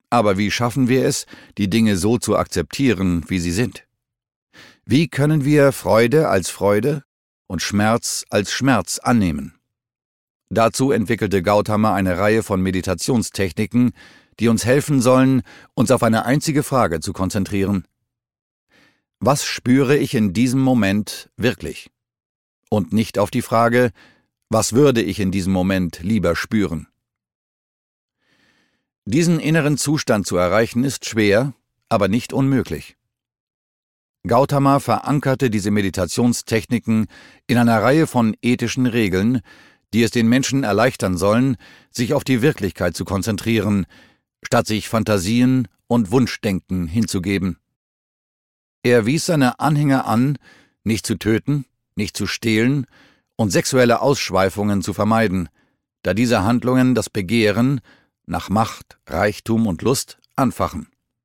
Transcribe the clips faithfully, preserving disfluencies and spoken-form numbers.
Aber wie schaffen wir es, die Dinge so zu akzeptieren, wie sie sind? Wie können wir Freude als Freude und Schmerz als Schmerz annehmen? Dazu entwickelte Gautama eine Reihe von Meditationstechniken, die uns helfen sollen, uns auf eine einzige Frage zu konzentrieren. Was spüre ich in diesem Moment wirklich? Und nicht auf die Frage, was würde ich in diesem Moment lieber spüren? Diesen inneren Zustand zu erreichen ist schwer, aber nicht unmöglich. Gautama verankerte diese Meditationstechniken in einer Reihe von ethischen Regeln, die es den Menschen erleichtern sollen, sich auf die Wirklichkeit zu konzentrieren, statt sich Fantasien und Wunschdenken hinzugeben. Er wies seine Anhänger an, nicht zu töten, nicht zu stehlen und sexuelle Ausschweifungen zu vermeiden, da diese Handlungen das Begehren nach Macht, Reichtum und Lust anfachen.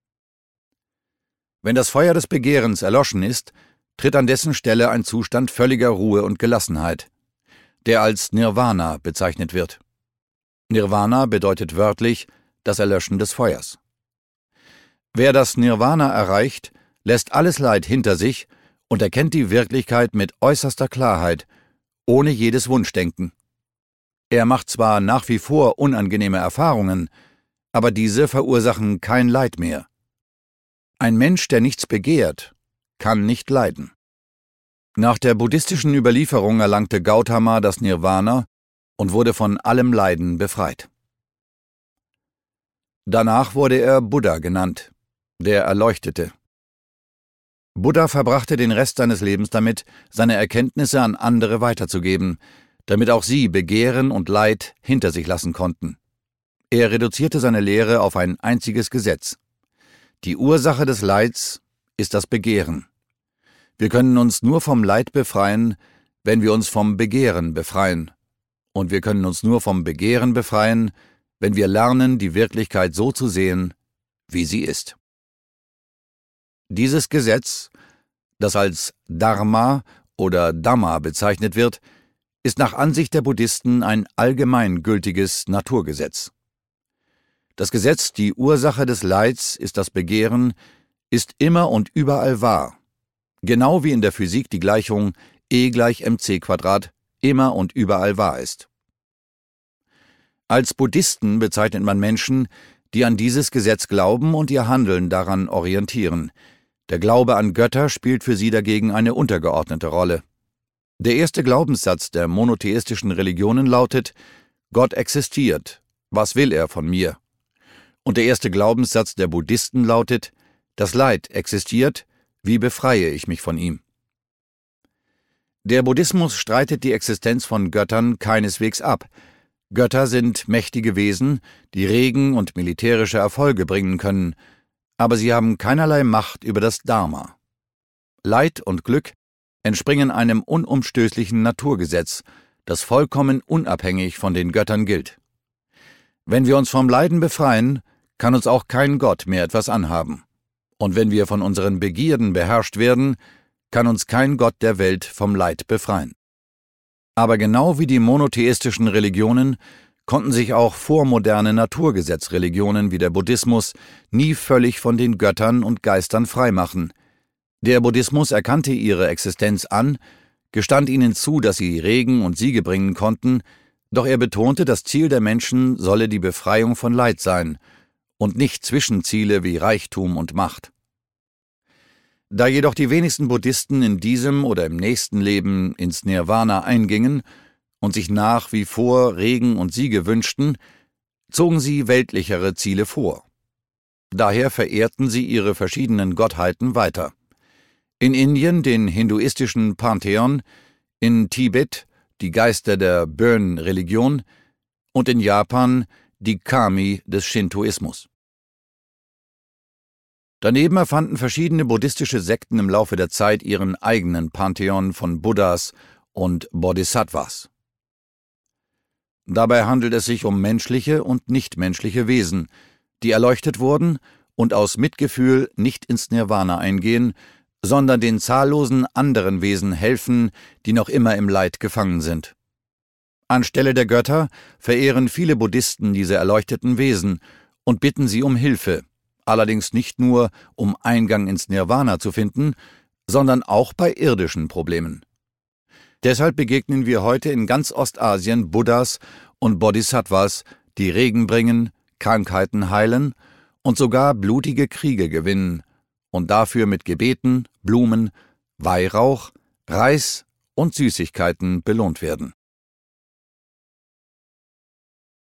Wenn das Feuer des Begehrens erloschen ist, tritt an dessen Stelle ein Zustand völliger Ruhe und Gelassenheit, der als Nirvana bezeichnet wird. Nirvana bedeutet wörtlich das Erlöschen des Feuers. Wer das Nirvana erreicht, lässt alles Leid hinter sich und erkennt die Wirklichkeit mit äußerster Klarheit, ohne jedes Wunschdenken. Er macht zwar nach wie vor unangenehme Erfahrungen, aber diese verursachen kein Leid mehr. Ein Mensch, der nichts begehrt, kann nicht leiden. Nach der buddhistischen Überlieferung erlangte Gautama das Nirvana und wurde von allem Leiden befreit. Danach wurde er Buddha genannt, der Erleuchtete. Buddha verbrachte den Rest seines Lebens damit, seine Erkenntnisse an andere weiterzugeben, damit auch sie Begehren und Leid hinter sich lassen konnten. Er reduzierte seine Lehre auf ein einziges Gesetz. Die Ursache des Leids ist das Begehren. Wir können uns nur vom Leid befreien, wenn wir uns vom Begehren befreien. Und wir können uns nur vom Begehren befreien, wenn wir lernen, die Wirklichkeit so zu sehen, wie sie ist. Dieses Gesetz, das als Dharma oder Dhamma bezeichnet wird, ist nach Ansicht der Buddhisten ein allgemeingültiges Naturgesetz. Das Gesetz, die Ursache des Leids ist das Begehren, ist immer und überall wahr. Genau wie in der Physik die Gleichung E gleich mc Quadrat immer und überall wahr ist. Als Buddhisten bezeichnet man Menschen, die an dieses Gesetz glauben und ihr Handeln daran orientieren. Der Glaube an Götter spielt für sie dagegen eine untergeordnete Rolle. Der erste Glaubenssatz der monotheistischen Religionen lautet: Gott existiert, was will er von mir? Und der erste Glaubenssatz der Buddhisten lautet: Das Leid existiert, wie befreie ich mich von ihm? Der Buddhismus streitet die Existenz von Göttern keineswegs ab. Götter sind mächtige Wesen, die Regen und militärische Erfolge bringen können, aber sie haben keinerlei Macht über das Dharma. Leid und Glück entspringen einem unumstößlichen Naturgesetz, das vollkommen unabhängig von den Göttern gilt. Wenn wir uns vom Leiden befreien, kann uns auch kein Gott mehr etwas anhaben. Und wenn wir von unseren Begierden beherrscht werden, kann uns kein Gott der Welt vom Leid befreien. Aber genau wie die monotheistischen Religionen konnten sich auch vormoderne Naturgesetzreligionen wie der Buddhismus nie völlig von den Göttern und Geistern freimachen. Der Buddhismus erkannte ihre Existenz an, gestand ihnen zu, dass sie Regen und Siege bringen konnten, doch er betonte, das Ziel der Menschen solle die Befreiung von Leid sein und nicht Zwischenziele wie Reichtum und Macht. Da jedoch die wenigsten Buddhisten in diesem oder im nächsten Leben ins Nirvana eingingen und sich nach wie vor Regen und Siege wünschten, zogen sie weltlichere Ziele vor. Daher verehrten sie ihre verschiedenen Gottheiten weiter. In Indien den hinduistischen Pantheon, in Tibet die Geister der Bön-Religion und in Japan die Kami des Shintoismus. Daneben erfanden verschiedene buddhistische Sekten im Laufe der Zeit ihren eigenen Pantheon von Buddhas und Bodhisattvas. Dabei handelt es sich um menschliche und nichtmenschliche Wesen, die erleuchtet wurden und aus Mitgefühl nicht ins Nirvana eingehen, sondern den zahllosen anderen Wesen helfen, die noch immer im Leid gefangen sind. Anstelle der Götter verehren viele Buddhisten diese erleuchteten Wesen und bitten sie um Hilfe, allerdings nicht nur, um Eingang ins Nirvana zu finden, sondern auch bei irdischen Problemen. Deshalb begegnen wir heute in ganz Ostasien Buddhas und Bodhisattvas, die Regen bringen, Krankheiten heilen und sogar blutige Kriege gewinnen und dafür mit Gebeten, Blumen, Weihrauch, Reis und Süßigkeiten belohnt werden.